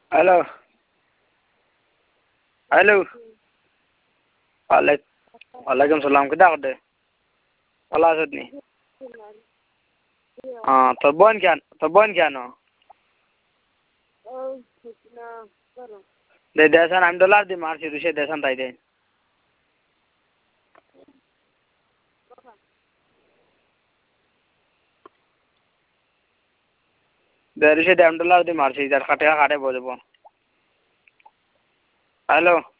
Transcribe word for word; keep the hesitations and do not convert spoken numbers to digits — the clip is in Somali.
Hello. Hello. Alek. Alaikum salam. Kita ada. Allah sedni. Ah, terbon kian, terbon kian no. De desan am dollar di marsi rushe desan tai de. De rushe de am dollar di marsi jar khate khate bojbo. Hello.